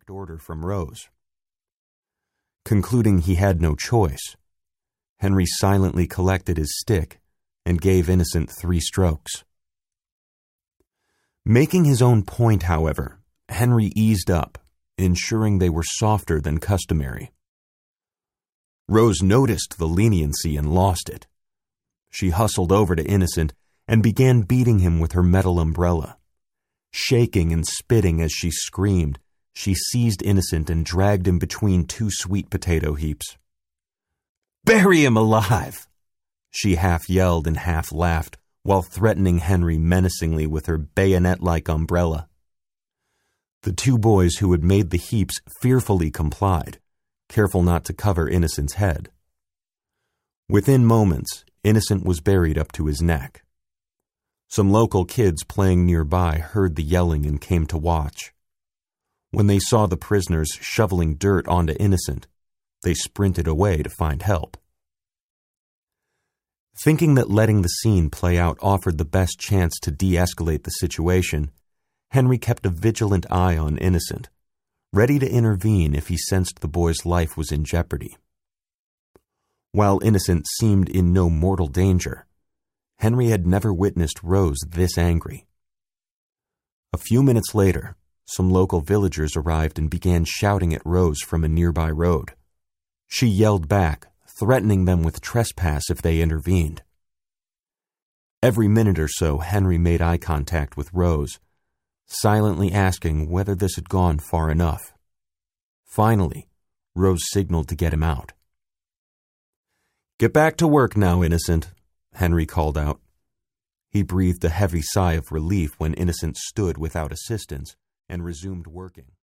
direct order from Rose. Concluding he had no choice, Henry silently collected his stick and gave Innocent 3 strokes. Making his own point, however, Henry eased up, ensuring they were softer than customary. Rose noticed the leniency and lost it. She hustled over to Innocent and began beating him with her metal umbrella. Shaking and spitting as she screamed, she seized Innocent and dragged him between 2 sweet potato heaps. "Bury him alive!" she half yelled and half laughed, while threatening Henry menacingly with her bayonet-like umbrella. The 2 boys who had made the heaps fearfully complied, careful not to cover Innocent's head. Within moments, Innocent was buried up to his neck. Some local kids playing nearby heard the yelling and came to watch. When they saw the prisoners shoveling dirt onto Innocent, they sprinted away to find help. Thinking that letting the scene play out offered the best chance to de-escalate the situation, Henry kept a vigilant eye on Innocent, ready to intervene if he sensed the boy's life was in jeopardy. While Innocent seemed in no mortal danger, Henry had never witnessed Rose this angry. A few minutes later, some local villagers arrived and began shouting at Rose from a nearby road. She yelled back, threatening them with trespass if they intervened. Every minute or so, Henry made eye contact with Rose, silently asking whether this had gone far enough. Finally, Rose signaled to get him out. "Get back to work now, Innocent," Henry called out. He breathed a heavy sigh of relief when Innocent stood without assistance and resumed working.